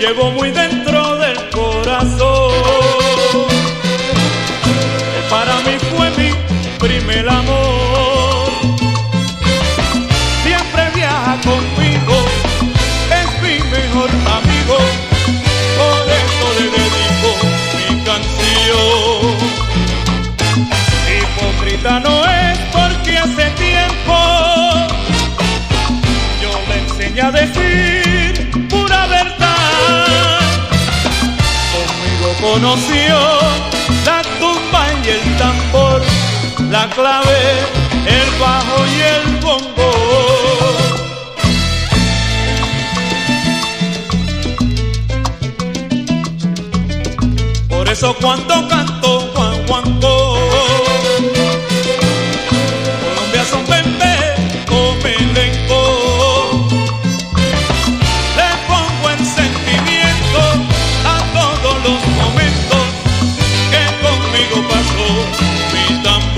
llevo muy dentro del corazón. Para mí fue mi primer amor. Siempre viaja conmigo, es mi mejor amigo. Por eso le dedico mi canción. Hipócrita no es porque hace tiempo yo le enseñé a decir pura verdad. Conmigo conoció la tumba y el tambor, la clave, el bajo y el bongo. Por eso cuando canto guaguancó, Colombia son bembé o melenco. Le pongo en sentimiento a todos los momentos que conmigo pasó mi tambor.